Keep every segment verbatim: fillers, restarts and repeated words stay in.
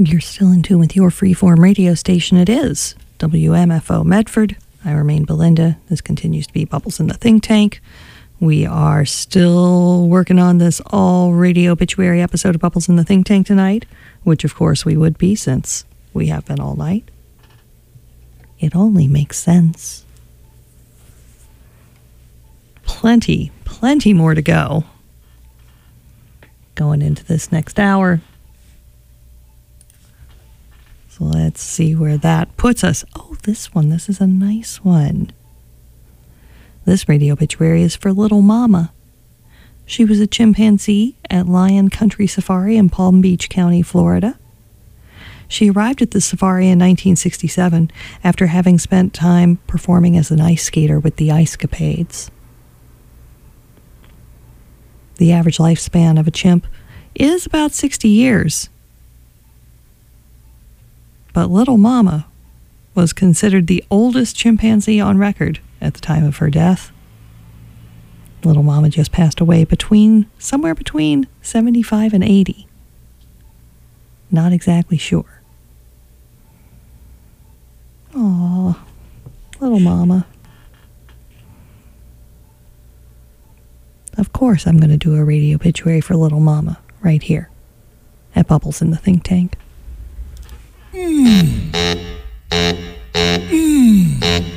You're still in tune with your freeform radio station. It is W M F O Medford. I remain Belinda. This continues to be Bubbles in the Think Tank. We are still working on this all radio obituary episode of Bubbles in the Think Tank tonight, which of course we would be since we have been all night. It only makes sense. Plenty, plenty more to go. Going into this next hour. So let's see where that puts us. Oh, this one. This is a nice one. This radio obituary is for Little Mama. She was a chimpanzee at Lion Country Safari in Palm Beach County, Florida. She arrived at the safari in nineteen sixty-seven after having spent time performing as an ice skater with the Ice Capades. The average lifespan of a chimp is about sixty years. But Little Mama was considered the oldest chimpanzee on record at the time of her death. Little Mama just passed away between, somewhere between seventy-five and eighty. Not exactly sure. Aw, Little Mama. Of course I'm going to do a radio obituary for Little Mama right here at Bubbles in the Think Tank. Mm. Mm.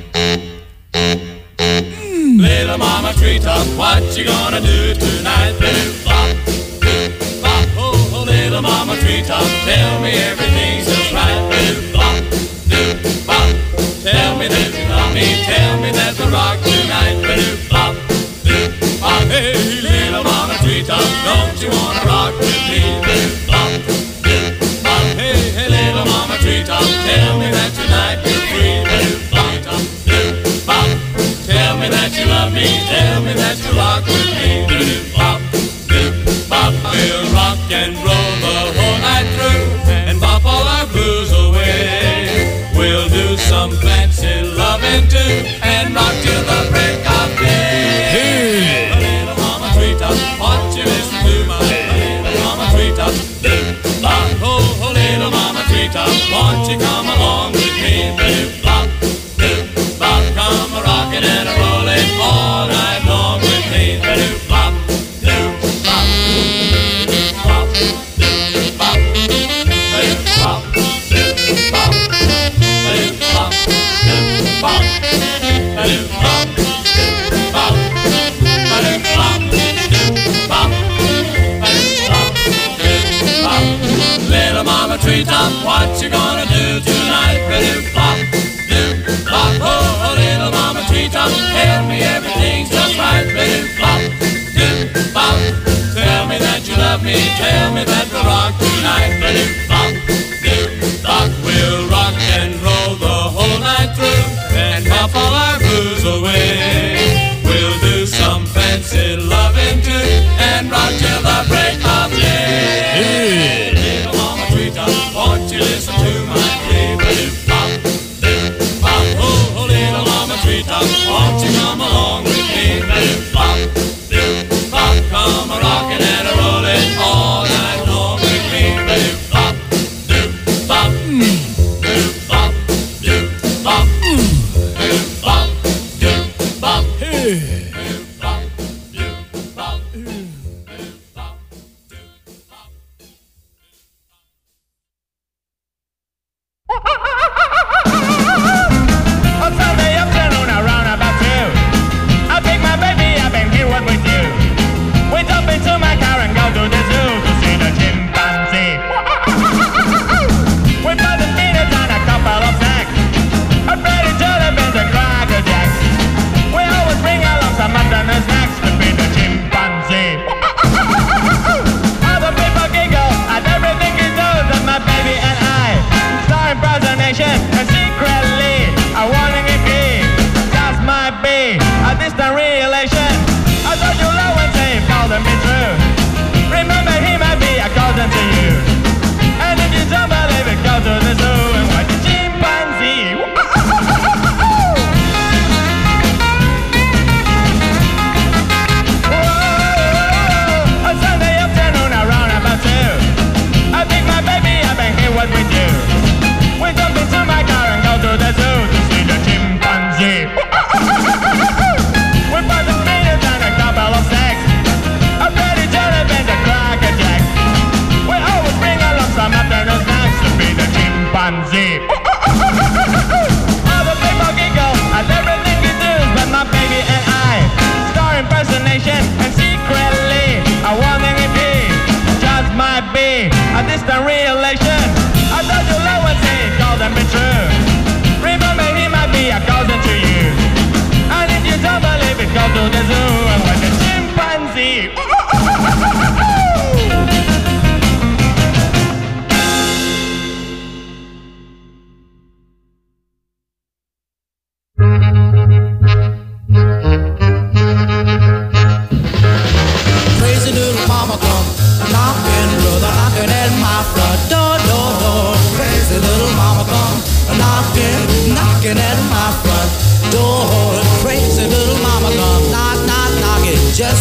Mm. Little Mama Treetop, what you gonna do tonight? Boo, bop, boo, bop, oh, oh, little Mama Treetop, tell me everything's just right. Boo, bop, boo, bop, tell me that you love me, tell me that we'll rock tonight. Boo, bop, boo, bop, hey, little Mama Treetop, don't you wanna rock with me? Boo, bop, boo, bop, hey, hey, little Mama Treetop, tell me that tonight you're free. Boo, bop, boo, bop, tell me that you love me, tell me that you rock with me. Boo, bop, boo, bop, we'll rock and roll the whole night through and bop all our blues away. We'll do some fancy loving too and rock till the break of day. Hey, little Mama Treetop, won't you listen to my little Mama Treetop? Boo, bop, oh, oh, little Mama Treetop, won't you come along with me? Boo, bop, boo, bop, come a rockin' and a rollin' all night long with me. Boo, bop, boo, bop, bop, boo, bop, boo, bop, boo, bop, boo, bop, boo, bop, boo, bop.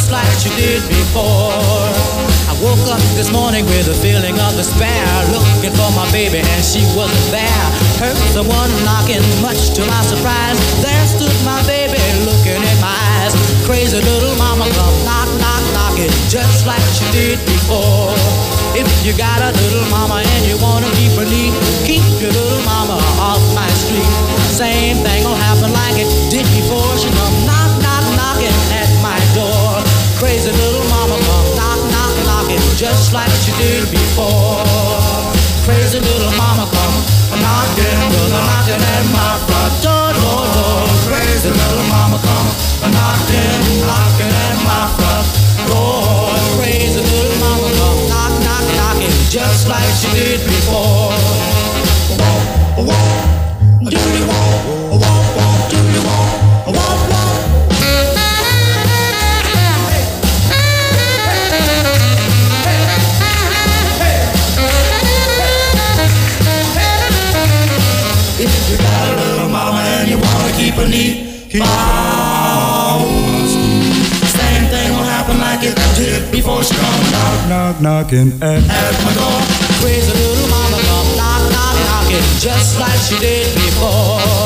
just like she did before. I woke up this morning with a feeling of despair, looking for my baby and she wasn't there. Heard someone knocking, much to my surprise. There stood my baby looking in my eyes. Crazy little mama come knock, knock, knocking, just like she did before. If you got a little mama and you wanna keep her neat, keep your little mama off my street. Same thing will happen like it did before. She come knock, knock, knocking at my door. Crazy little mama come knock, knock, knocking, just like she did before. Crazy little mama come knocking, knocking at my front door, door, door. Crazy little mama come knocking, knocking at my front door. Crazy little mama come knock, knock, knocking, just like she did before. Walk, walk, do you walk, walk, walk, do you walk, walk, walk. If you got a little mama and you wanna keep her neat, keep her same thing will happen like it did before she come knock, knock, knocking at, at my door. Crazy little mama come knock, knock, knocking, just like she did before.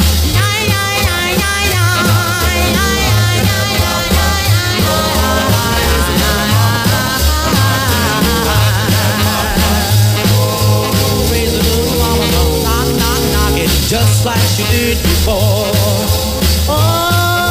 Crazy little mama come knock, knock, knocking, just like she did before. Oh.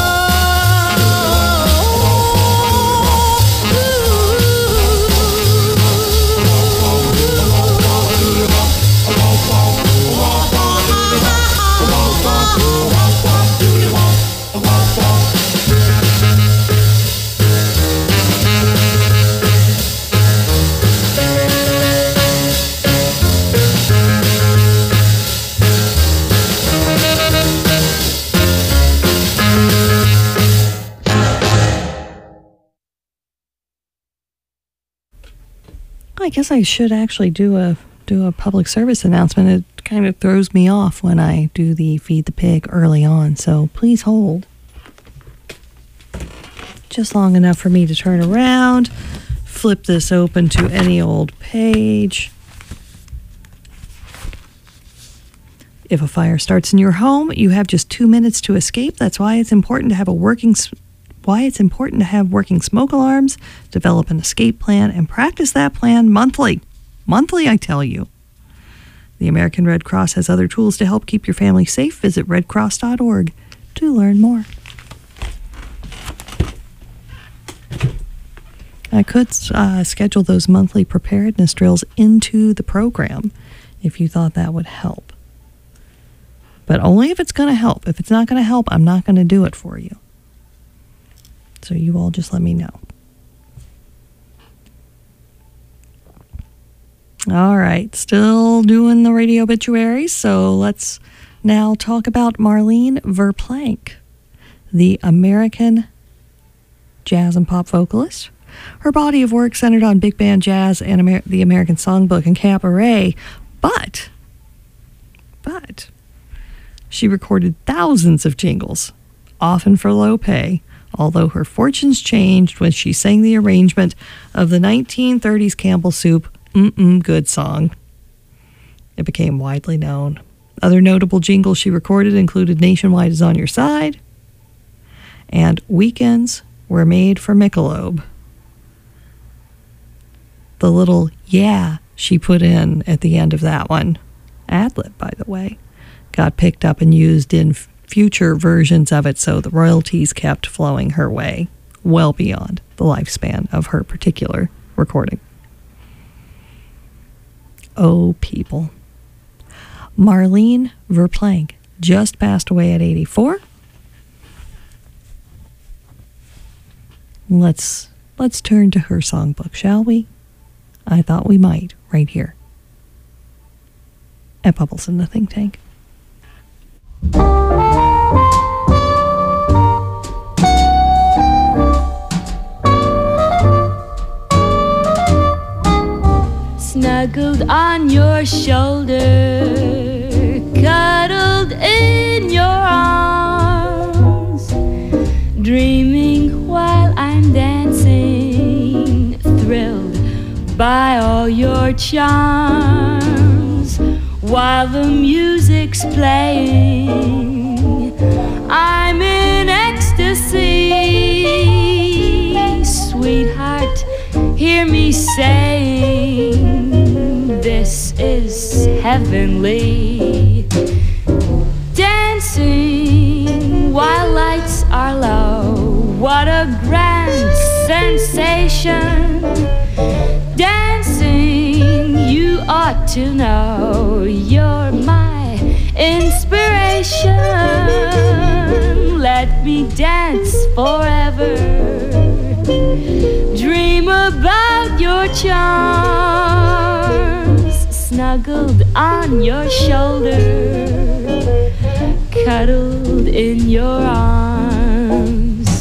I guess I should actually do a do a public service announcement. It kind of throws me off when I do the Feed the Pig early on, so please hold. Just long enough for me to turn around, flip this open to any old page. If a fire starts in your home, you have just two minutes to escape. That's why it's important to have a working why it's important to have working smoke alarms, develop an escape plan, and practice that plan monthly. Monthly, I tell you. The American Red Cross has other tools to help keep your family safe. Visit red cross dot org to learn more. I could uh, schedule those monthly preparedness drills into the program if you thought that would help. But only if it's going to help. If it's not going to help, I'm not going to do it for you. So you all just let me know. All right, still doing the radio obituaries, so let's now talk about Marlene Verplank, the American jazz and pop vocalist. Her body of work centered on big band jazz and Amer- the American Songbook and cabaret, but, but, she recorded thousands of jingles, often for low pay, although her fortunes changed when she sang the arrangement of the nineteen thirties Campbell Soup Mm-mm Good song. It became widely known. Other notable jingles she recorded included Nationwide is on Your Side and Weekends Were Made for Michelob. The little yeah she put in at the end of that one, ad-lib by the way, got picked up and used in future versions of it, so the royalties kept flowing her way well beyond the lifespan of her particular recording. Oh, people. Marlene Verplank just passed away at eighty-four. Let's let's turn to her songbook, shall we? I thought we might, right here at Bubbles in the Think Tank. Snuggled on your shoulder, cuddled in your arms, dreaming while I'm dancing by all your charms while the music's playing. I'm in ecstasy, sweetheart, hear me saying this is heavenly. Dancing while lights are low, what a grand sensation. Dancing, you ought to know, you're my inspiration. Let me dance forever, dream about your charms, snuggled on your shoulder, cuddled in your arms.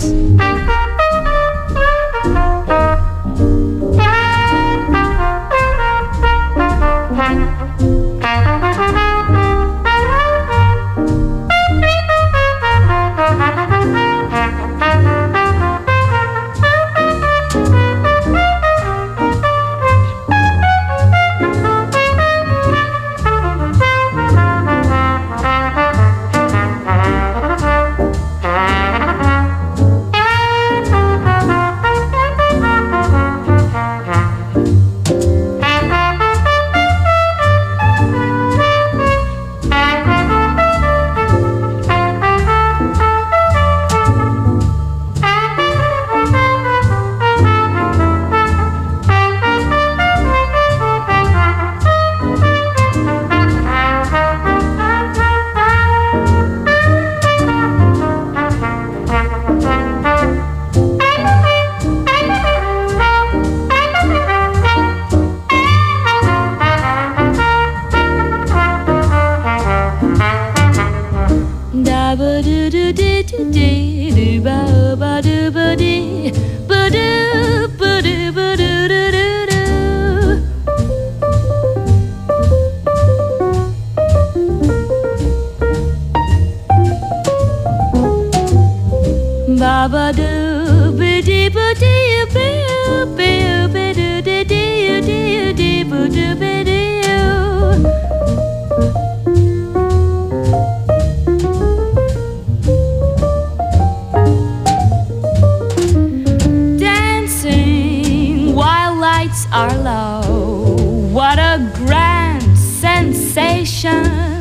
Dancing while lights are low, what a grand sensation.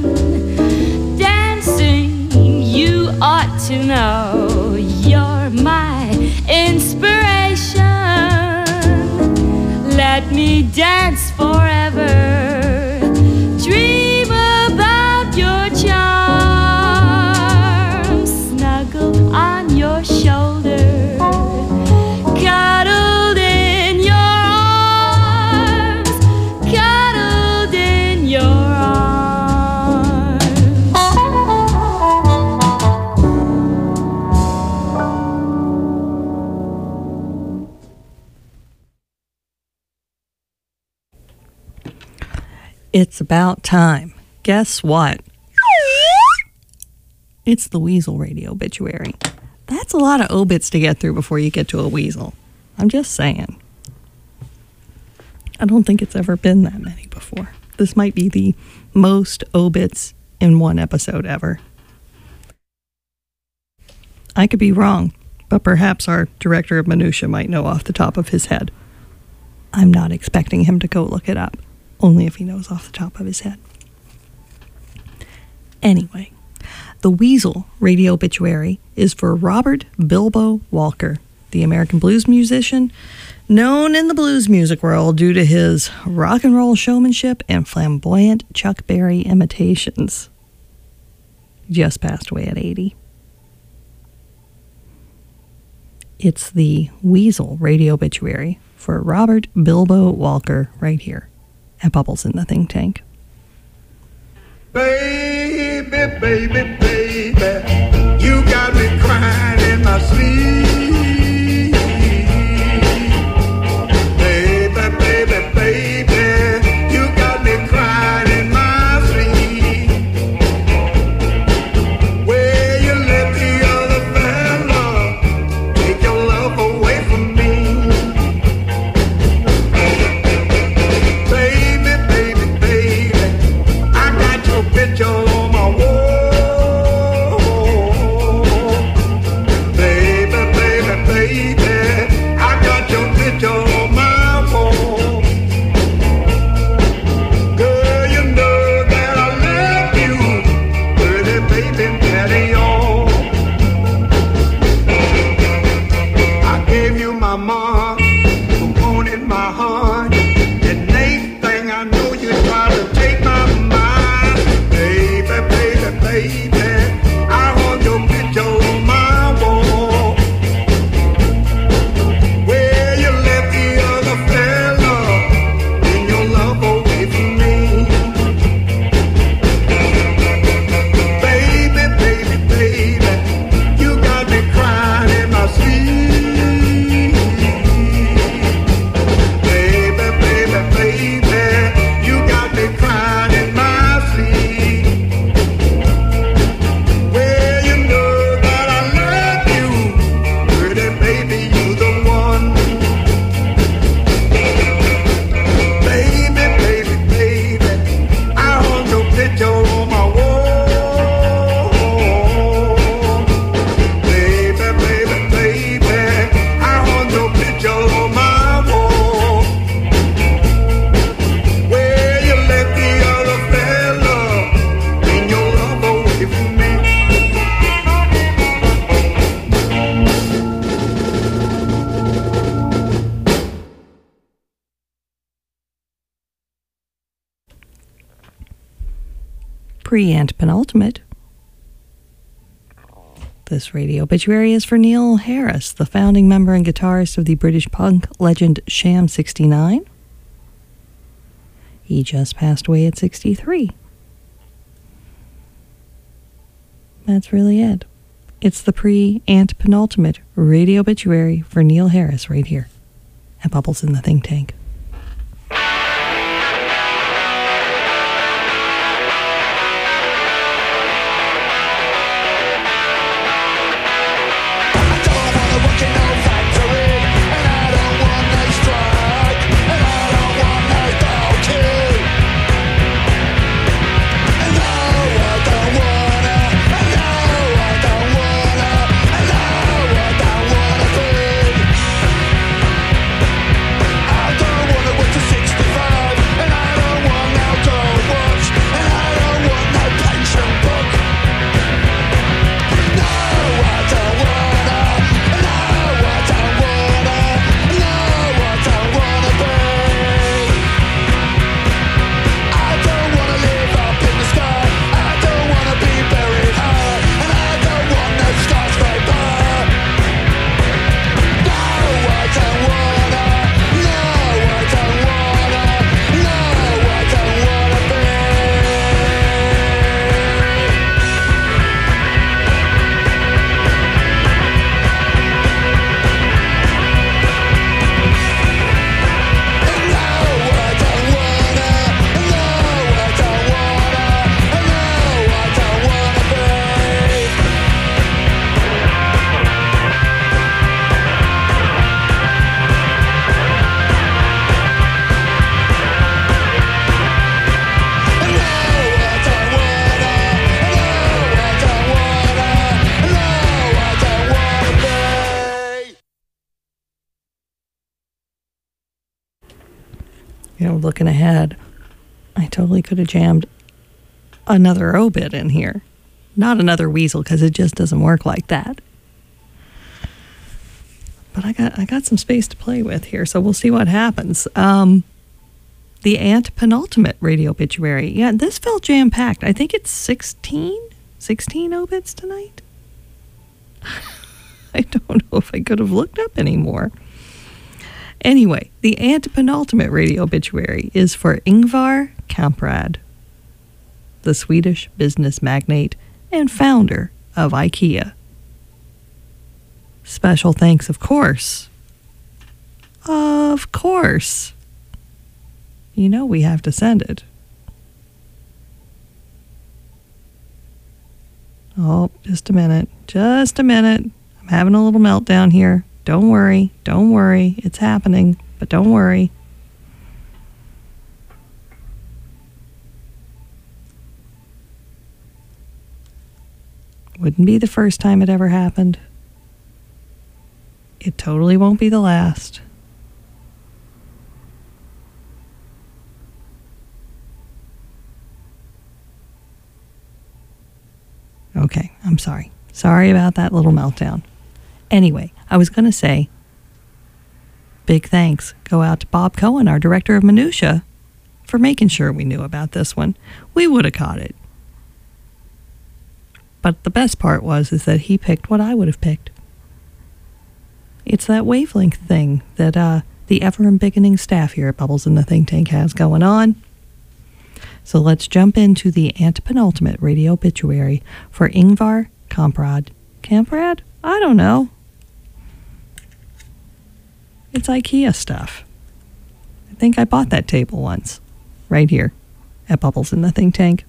Dancing, you ought to know, you're my inspiration. Let me dance forever, dream about your charms, snuggled on your shoulder, cuddled in your arms, cuddled in your arms. It's about time. Guess what? It's the Weasel Radio Obituary. That's a lot of obits to get through before you get to a weasel. I'm just saying. I don't think it's ever been that many before. This might be the most obits in one episode ever. I could be wrong, but perhaps our director of minutia might know off the top of his head. I'm not expecting him to go look it up, only if he knows off the top of his head. Anyway, the Weasel Radio Obituary is for Robert Bilbo Walker, the American blues musician, known in the blues music world due to his rock and roll showmanship and flamboyant Chuck Berry imitations. Just passed away at eighty. It's the Weasel Radio Obituary for Robert Bilbo Walker right here at Bubbles in the Think Tank. Baby, baby, baby, you got me crying in my sleep. Baby, baby, baby, you got me crying in my sleep. Where you let the other fella take your love away from me. pre-ant penultimate. This radio obituary is for Neil Harris, the founding member and guitarist of the British punk legend Sham sixty-nine. He just passed away at sixty-three. That's really it. It's the pre-ant penultimate radio obituary for Neil Harris right here at Bubbles in the Think Tank. You know, looking ahead, I totally could have jammed another obit in here. Not another weasel, because it just doesn't work like that. But I got I got some space to play with here, so we'll see what happens. Um, the ant penultimate radio obituary. Yeah, this felt jam-packed. I think it's sixteen? sixteen obits tonight? I don't know if I could have looked up anymore. Anyway, the antepenultimate radio obituary is for Ingvar Kamprad, the Swedish business magnate and founder of IKEA. Special thanks, of course. Of course. You know we have to send it. Oh, just a minute. Just a minute. I'm having a little meltdown here. Don't worry, don't worry, it's happening, but don't worry. Wouldn't be the first time it ever happened. It totally won't be the last. Okay, I'm sorry. Sorry about that little meltdown. Anyway, I was going to say, big thanks go out to Bob Cohen, our director of Minutia, for making sure we knew about this one. We would have caught it. But the best part was is that he picked what I would have picked. It's that wavelength thing that uh, the ever-embiggening staff here at Bubbles in the Think Tank has going on. So let's jump into the antepenultimate radio obituary for Ingvar Kamprad. Kamprad? I don't know. It's IKEA stuff. I think I bought that table once. Right here at Bubbles in the Think Tank.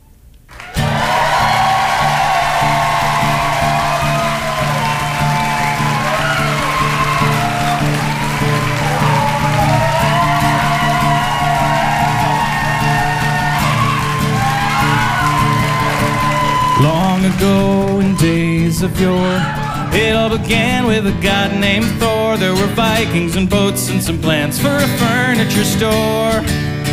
Long ago in days of yore, it all began with a god named Thor. There were Vikings and boats and some plans for a furniture store.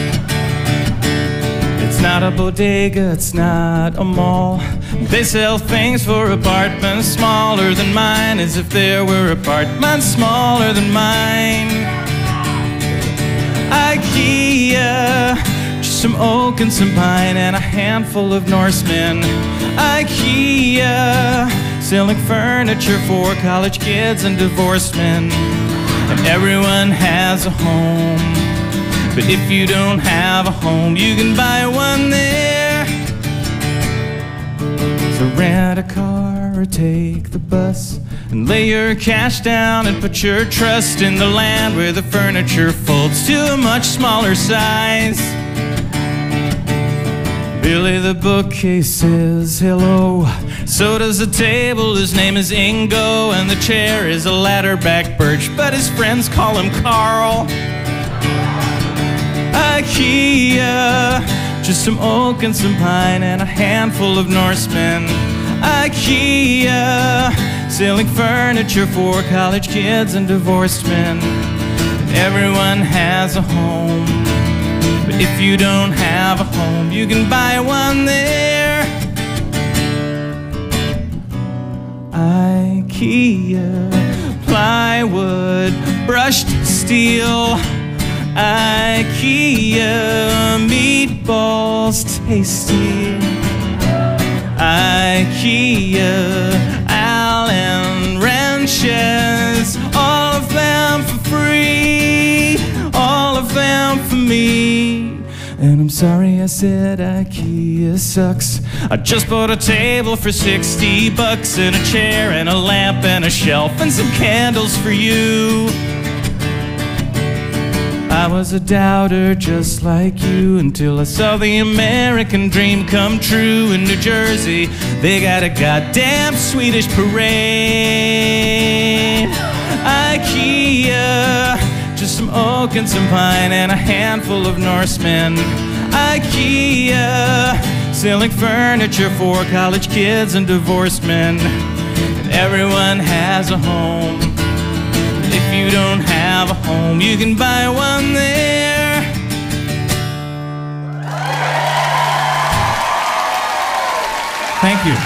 It's not a bodega, it's not a mall. They sell things for apartments smaller than mine, as if there were apartments smaller than mine. IKEA, just just some oak and some pine and a handful of Norsemen. IKEA, selling furniture for college kids and divorced men. And everyone has a home, but if you don't have a home, you can buy one there. So rent a car or take the bus and lay your cash down and put your trust in the land where the furniture folds to a much smaller size. Billy the bookcase says hello, so does the table, his name is Ingo, and the chair is a ladder-back birch, but his friends call him Carl. IKEA, just some oak and some pine and a handful of Norsemen. IKEA, selling furniture for college kids and divorced men. Everyone has a home, but if you don't have a home, you can buy one there. IKEA, plywood, brushed steel. IKEA, meatballs tasty. IKEA, Allen wrenches, all of them for free, all of them for me. And I'm sorry I said IKEA sucks. I just bought a table for sixty bucks and a chair and a lamp and a shelf and some candles for you. I was a doubter just like you until I saw the American dream come true in New Jersey. They got a goddamn Swedish parade. IKEA, just some oak and some pine and a handful of Norsemen. IKEA, selling furniture for college kids and divorced men. And everyone has a home. If you don't have a home, you can buy one there. Thank you.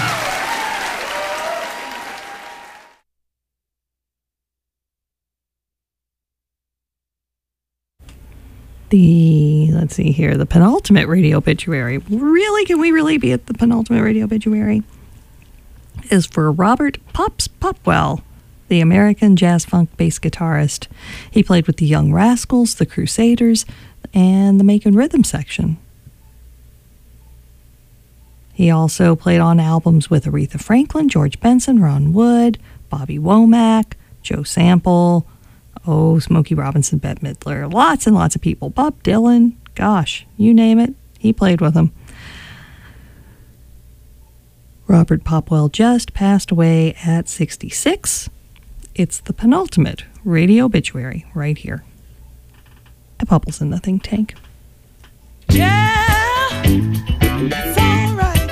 The, let's see here, the penultimate radio obituary. Really? Can we really be at the penultimate radio obituary? Is for Robert Pops Popwell, the American jazz funk bass guitarist. He played with the Young Rascals, the Crusaders, and the Macon Rhythm Section. He also played on albums with Aretha Franklin, George Benson, Ron Wood, Bobby Womack, Joe Sample, oh, Smokey Robinson, Bette Midler, lots and lots of people. Bob Dylan, gosh, you name it, he played with them. Robert Popwell just passed away at sixty-six. It's the penultimate radio obituary right here at Bubbles in the Think Tank. Yeah, it's all right.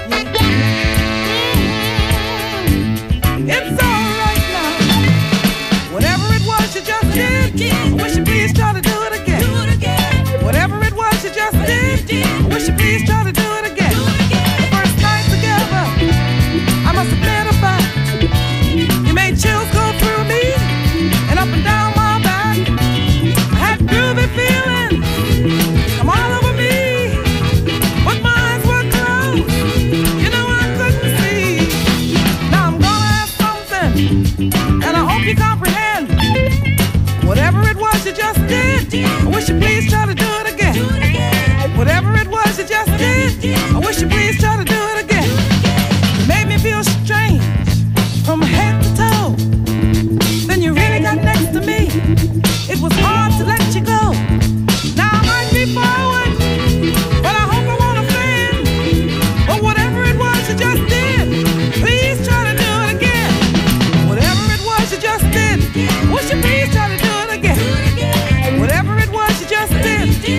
It's all right now. Whatever it was you just did, I wish you please try to do it again. Whatever it was you just did, I wish you please try to do it again. The first night together, I must admit about you made chills go through me and up and down my back. I had groovy feelings come all over me, but my eyes were closed, you know I couldn't see. Now I'm gonna ask something, and I hope you comprehend. Whatever it was you just did, I wish you please try to do it again. Whatever it was you just did, I wish you please try to do it again. You made me feel strange from head to toe. Then you really got next to me. It was hard to let you go. Now I might be forward, but I hope I won't offend. But whatever it was you just did, please try to do it again. Whatever it was you just did, wish you please try to do it again. Whatever it was you just did,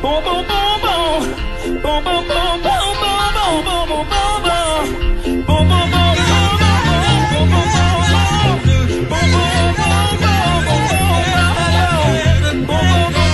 Boom, boom, boom, boom. Boom, boom, boom, boom, boom, boom, boom, boom, boom, boom. Boom, boom, boom, boom, boom, boom, boom, boom, boom, boom. Boom, boom, boom, boom, boom, boom, boom, boom. Boom, boom, boom, boom.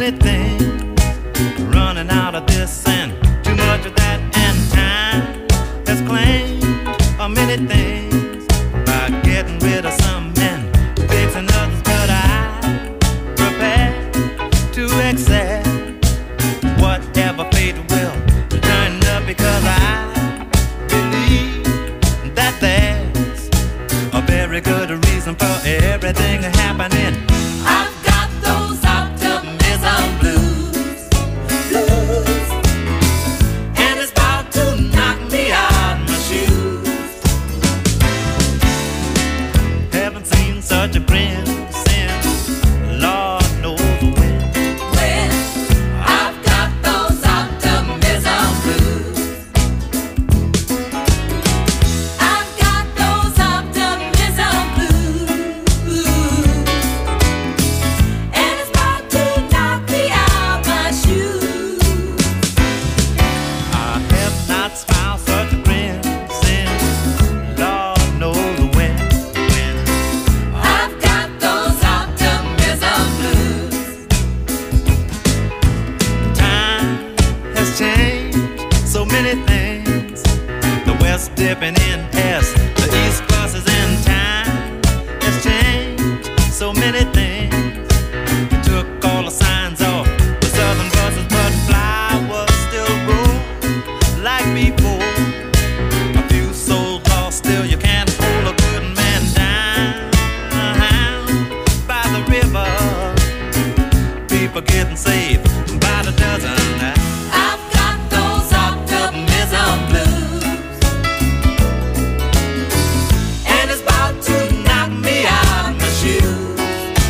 many things running out of this and too much of that, and time has claimed a many things by getting rid of some and fixing others, but I prepare to accept whatever fate will turn up, because I believe that there's a very good reason for everything happening. I've got those optimism blues, blues, and it's about to knock me out my shoes. Haven't seen such a grin since Lord knows when. When I've got those optimism blues, I've got those optimism blues, and it's about to knock me out my shoes. I have not smiled such a grin since Lord knows when. When I've got those optimism blues. Time has changed so many things. The West dipping in S, the East crosses in. Time has changed so many things. It took all the signs off the southern buses, but flowers still grow like before. A few souls lost, still you can't hold a good man down by the river. People getting saved by the dozen. I've got those optimism blues, and it's about to knock me out my shoes.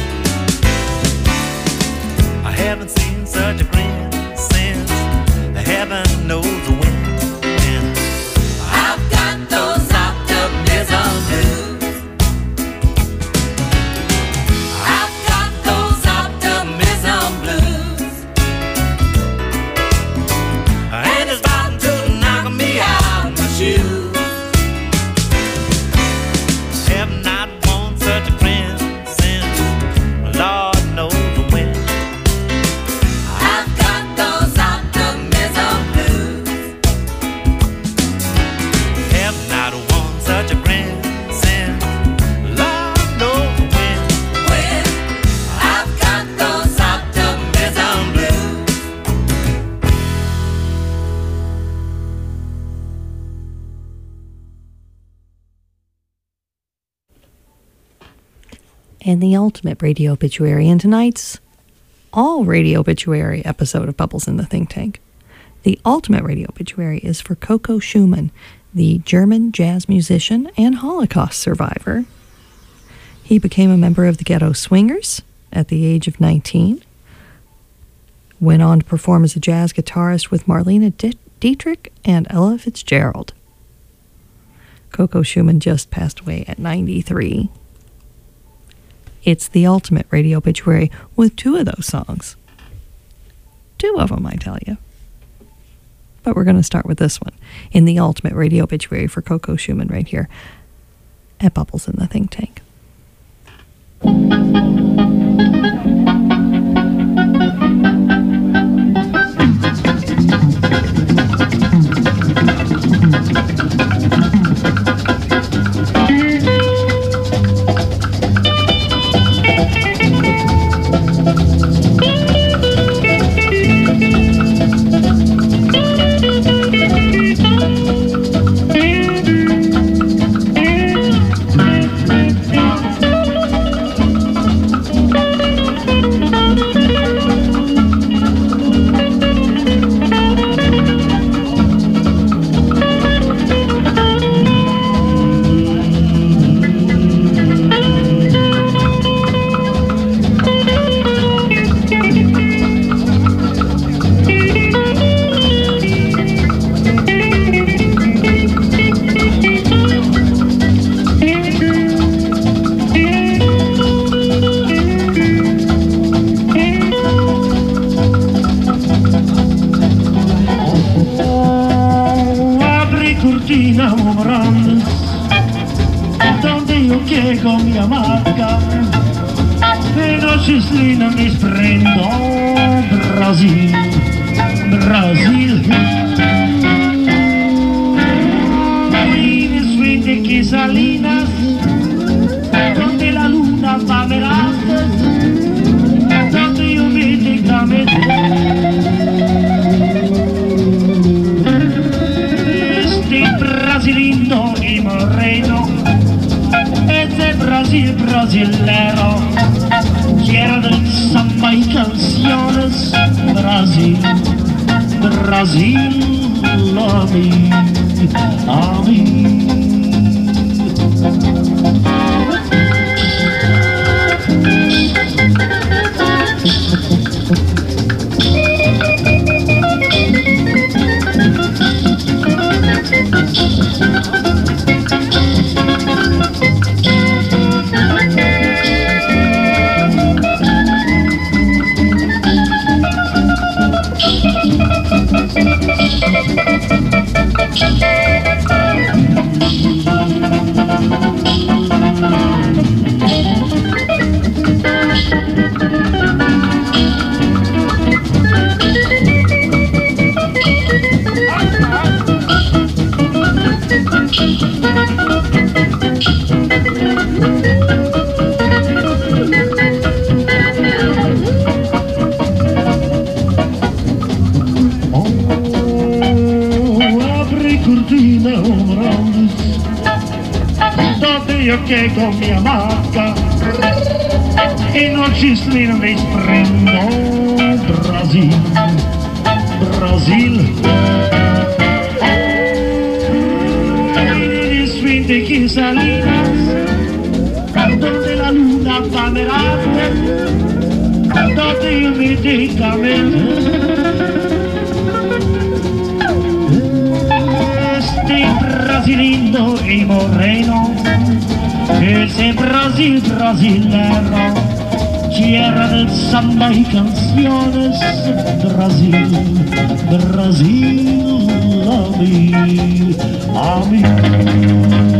I haven't seen such a grin since heaven knows when. When I've got those optimism blues, I've got those optimism blues, and it's about to knock me out my shoes. Have not worn such a grin since Lord knows when. I've got those optimism blues, have not worn such a grin since Lord knows when. When I've got those optimism blues. And the ultimate radio obituary in tonight's all radio obituary episode of Bubbles in the Think Tank. The ultimate radio obituary is for Coco Schumann, the German jazz musician and Holocaust survivor. He became a member of the Ghetto Swingers at the age of nineteen, went on to perform as a jazz guitarist with Marlene Dietrich and Ella Fitzgerald. Coco Schumann just passed away at ninety-three. It's the ultimate radio obituary with two of those songs. Two of them, I tell you. But we're going to start with this one in the ultimate radio obituary for Coco Schumann right here at Bubbles in the Think Tank. donde yo quiero mi amarga, pero Cislina mi sprendo Brasil, Brasil. Marines, fuentes cristalinas, donde la luna va velando, donde yo me tenga meter. Este brasilino y moreno, este Brasil brasilero. Quiero del samba y canciones, Brasil, Brasil, a mí, a mí. Che con mia macca e non ci slino mi sprendo Brasil, Brasil. E suinte cristalinas donde la luna va velando, donde io mi dica este brasilino y moreno. Ese Brasil brasilero, tierra del samba y canciones, Brasil, Brasil, a mí, a mí.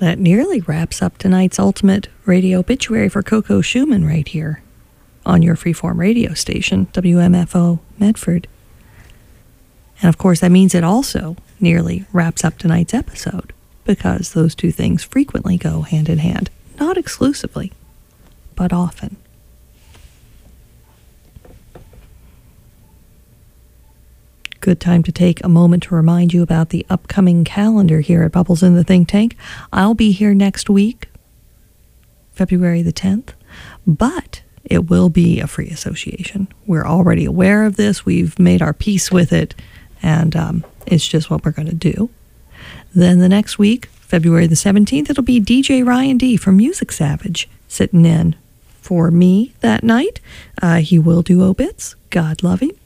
That nearly wraps up tonight's ultimate radio obituary for Coco Schumann right here on your freeform radio station, W M F O Medford. And of course, that means it also nearly wraps up tonight's episode, because those two things frequently go hand in hand. Not exclusively, but often. Good time to take a moment to remind you about the upcoming calendar here at Bubbles in the Think Tank. I'll be here next week, February the tenth, but it will be a free association. We're already aware of this. We've made our peace with it, and um, it's just what we're going to do. Then the next week, February the seventeenth, it'll be D J Ryan D from Music Savage sitting in for me that night. Uh, he will do obits, God love him,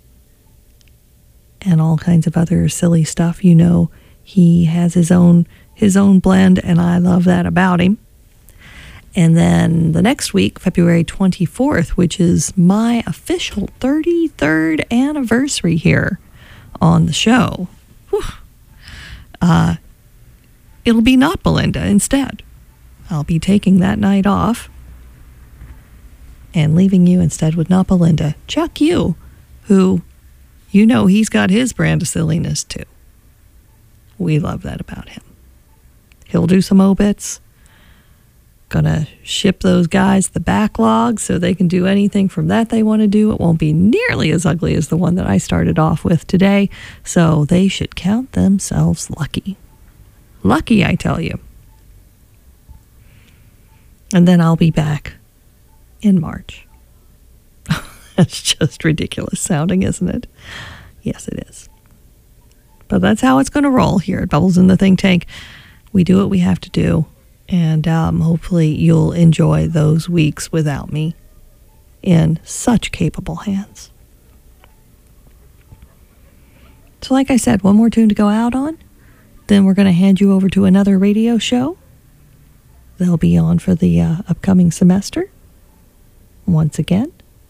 and all kinds of other silly stuff. You know, he has his own his own blend, and I love that about him. And then the next week, February twenty-fourth, which is my official thirty-third anniversary here on the show, whew, uh, it'll be Not Belinda instead. I'll be taking that night off and leaving you instead with Not Belinda. Chuck you, who, you know, he's got his brand of silliness too. We love that about him. He'll do some obits. Gonna ship those guys the backlog so they can do anything from that they want to do. It won't be nearly as ugly as the one that I started off with today, so they should count themselves lucky. Lucky, I tell you. And then I'll be back in March. That's just ridiculous sounding, isn't it? Yes, it is. But that's how it's going to roll here at Bubbles in the Think Tank. We do what we have to do, and um, hopefully you'll enjoy those weeks without me in such capable hands. So like I said, one more tune to go out on, then we're going to hand you over to another radio show. They'll be on for the uh, upcoming semester once again.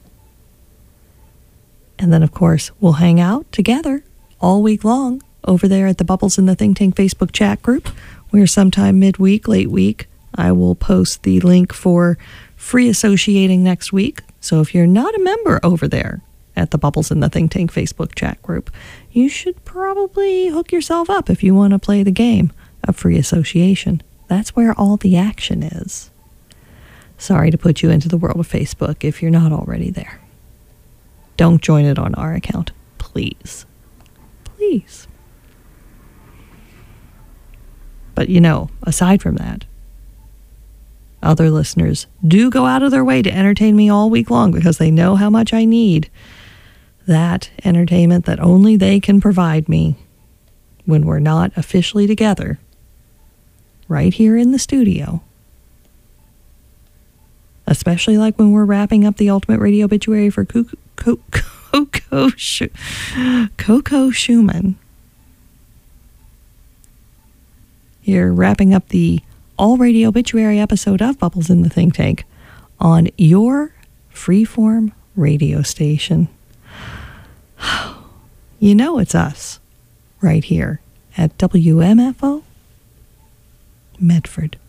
And then, of course, we'll hang out together all week long over there at the Bubbles in the Think Tank Facebook chat group, where sometime midweek, late week, I will post the link for free associating next week. So if you're not a member over there at the Bubbles in the Think Tank Facebook chat group, you should probably hook yourself up if you want to play the game of free association. That's where all the action is. Sorry to put you into the world of Facebook if you're not already there. Don't join it on our account, please. Please. But you know, aside from that, other listeners do go out of their way to entertain me all week long because they know how much I need that entertainment that only they can provide me when we're not officially together right here in the studio. Especially like when we're wrapping up the ultimate radio obituary for Coco, Coco, Coco Schumann. You're wrapping up the all radio obituary episode of Bubbles in the Think Tank on your freeform radio station. You know it's us right here at W M F O Medford.